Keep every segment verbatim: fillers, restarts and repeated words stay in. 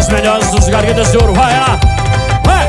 Os melhores dos Gargantas de Ouro. Vai lá, vai.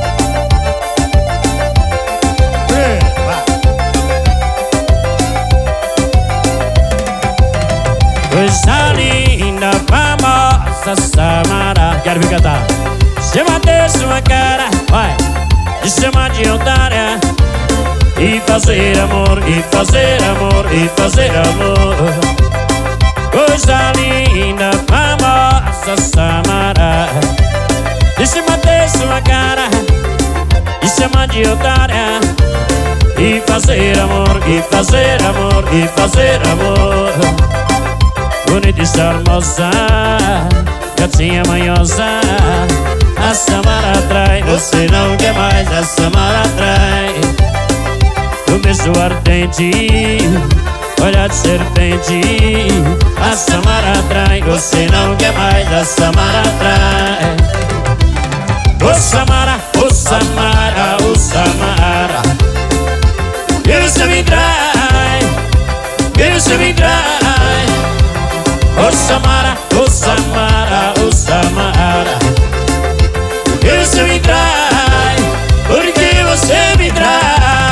Coisa linda, famosa Samara. Quero vir cantar. Chama de sua cara, vai. Me chama de otária. E fazer amor, e fazer amor, e fazer amor. Coisa linda, famosa Samara. Me chama de sua cara. Me chama de otária. E fazer amor, e fazer amor, e fazer amor. Bonita e charmosa, gatinha manhosa. A Samara atrai, você não quer mais. A Samara atrai. Um beijo ardente, olhar de serpente. A Samara atrai, você não quer mais. A Samara atrai. Ô Samara, ô Samara, ô Samara. E você me trai, e você me trai. Ô Samara, ô Samara, ô Samara. E você me trai, porque você me trai.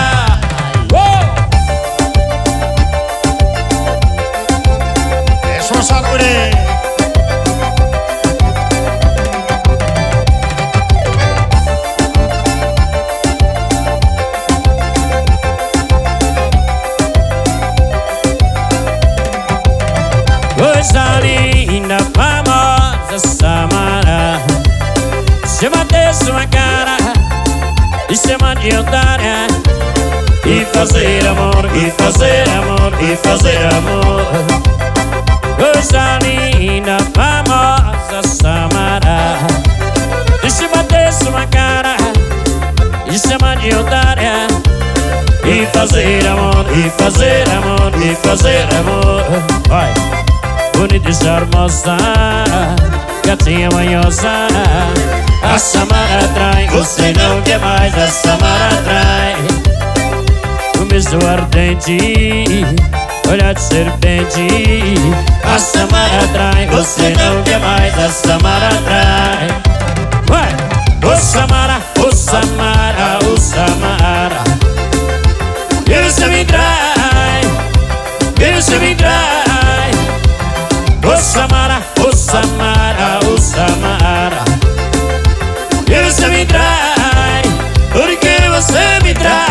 Coisa linda, famosa Samara. Chama de sua cara. E chama de otária. E fazer amor, e fazer amor, e fazer amor. Coisa linda, famosa Samara. E chama de sua cara. E chama de otária. E fazer amor, e fazer amor, e fazer amor. Vai. Bonita e charmosa, gatinha manhosa. A Samara atrai, você não quer mais. A Samara atrai. Um beijo ardente, olhar de serpente. A Samara atrai, você não quer mais. A Samara atrai. Vai! Ô Samara, ô Samara, ô Samara. E você me trai, e você me trai. Ô Samara, ô Samara, ô Samara. E você me trai, porque você me trai.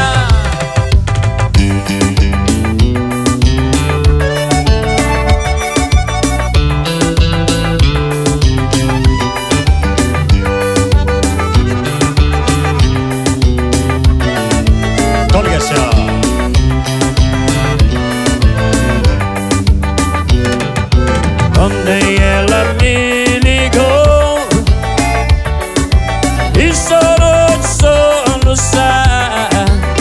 Ontem ela me ligou e chorou de soluçar,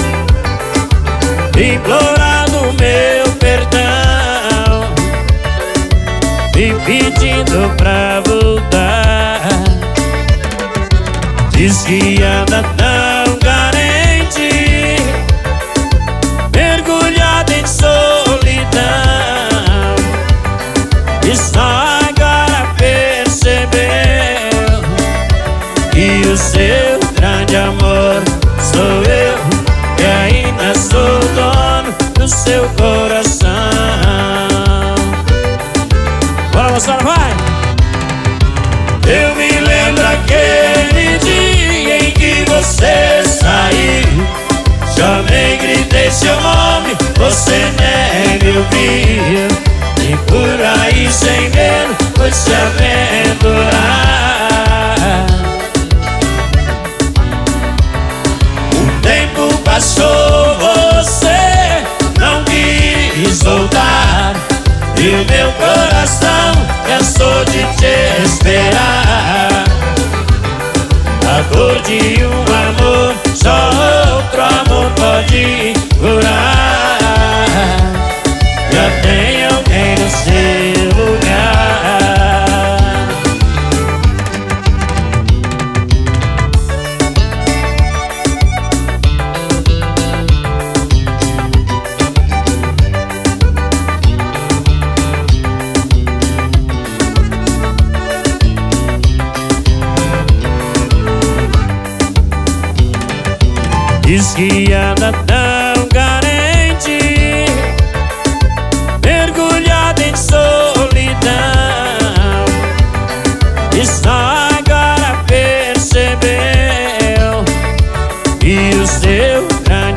implorando meu perdão e pedindo pra voltar. Diz que anda tão carente, mergulhada em solidão, e só agora percebeu que o seu grande amor sou eu, e ainda sou dono do seu coração. Bora, moçada, vai! Eu me lembro aquele dia em que você saiu. Chamei, gritei seu nome, você nem me ouviu. E por aí sem medo foi se aventurar. O tempo passou, você não quis voltar, e o meu coração cansou de te esperar. A dor de um amor só outro amor pode curar. Já tem alguém no seu lugar. Diz que anda tão carente, mergulhada em solidão, e só agora percebeu que o seu